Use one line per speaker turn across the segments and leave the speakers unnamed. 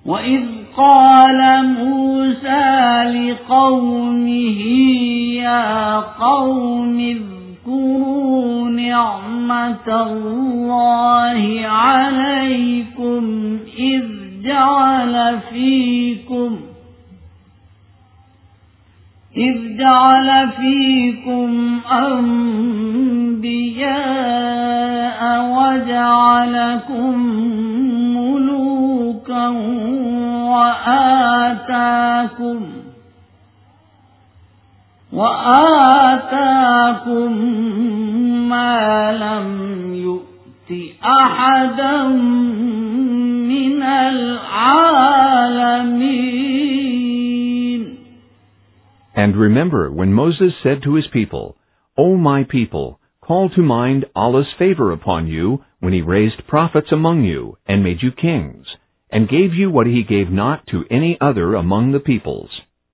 وإذ قال موسى لقومه يا قوم اذكروا نعمة الله عليكم إذ جعل فيكم أنبياء وجعلكم ملوكا وآتاكم ما لم يؤت أحدا من العالمين.
And remember when Moses said to his people, O my people, call to mind Allah's favor upon you when He raised prophets among you and made you kings, and gave you what He gave not to any other among the peoples.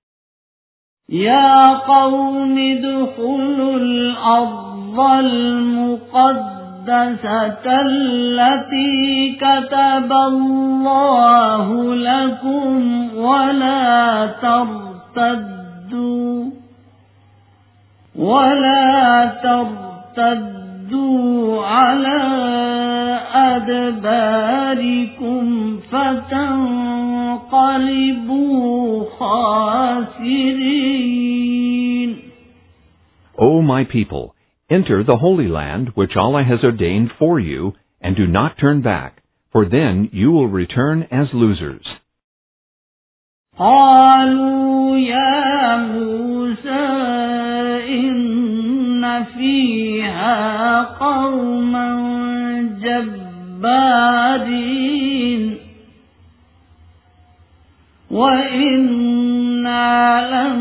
يا قوم ادخلوا الأرض المقدسة التي كتب الله لكم ولا ترتدوا على أدباركم فتنقلبوا خاسرين.
O my people, enter the Holy Land which Allah has ordained for you, and do not turn back, for then you will return as losers.
قالوا يا موسى إن فيها قوما جبارين وإنا لن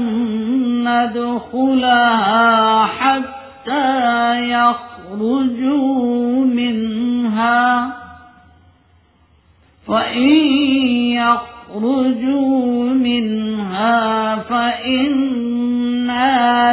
ندخلها حتى يخرجوا منها فإن يخرجوا منها فإنا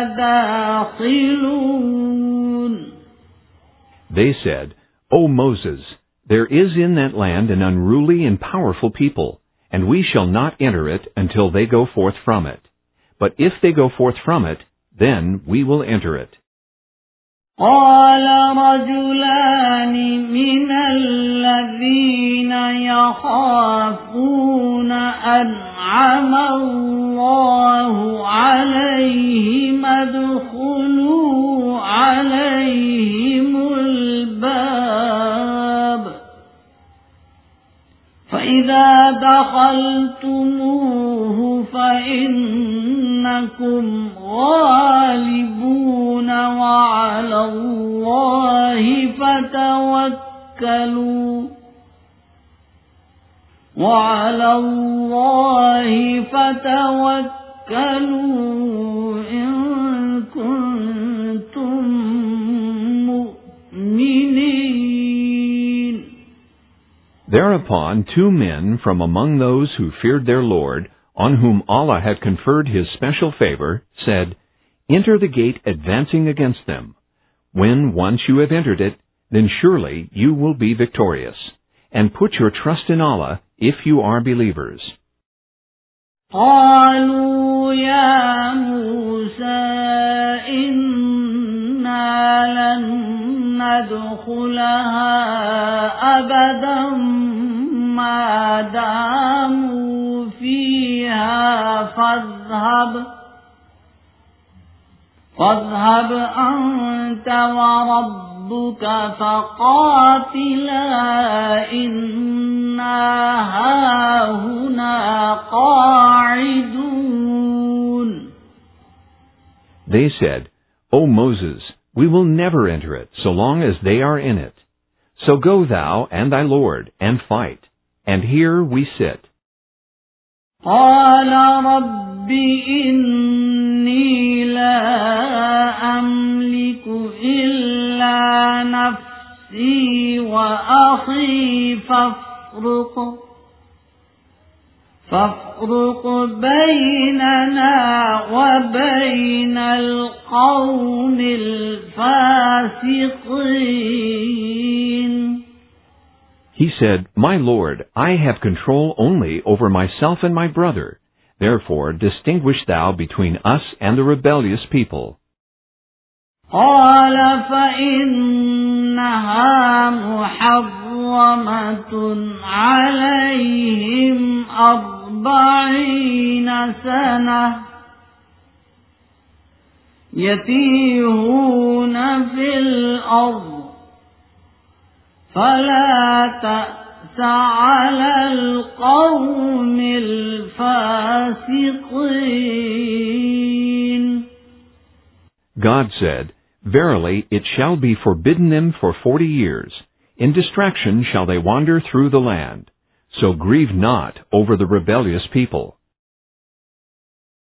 داخلون.
They said, O Moses, there is in that land an unruly and powerful people, and we shall not enter it until they go forth from it. But if they go forth from it, then we will enter it.
قال رجلان من الذين يخافون أنعم الله عليهم ادخلوا عليهم الباب فإذا دخلتموه فإنكم غالبون وعلى الله فتوكلوا إن كنتم مؤمنين.
Thereupon 2 men from among those who feared their Lord, on whom Allah had conferred His special favor, said, Enter the gate advancing against them. When once you have entered it, then surely you will be victorious. And put your trust in Allah if you are believers.
قالوا يا موسى إنا لن ندخلها أبدا ما داموا فيها فاذهب أنت وربك فقاتلا إنا هاهنا قاعدون.
They said, O Moses, we will never enter it so long as they are in it. So go thou and thy Lord and fight, and here we sit.
قال رب إني لا أملك إلا نفسي وأخي فافرق بيننا وبين القوم الفاسقين.
He said, "My Lord, I have control only over myself and my brother. Therefore distinguish thou between us and the rebellious people."
قال فإنها محرمة عليهم 40 سنة يتيهون في الأرض فلا تأس على القوم الفاسقين.
God said, "Verily, it shall be forbidden them for 40 years. In distraction shall they wander through the land. So grieve not over the rebellious people.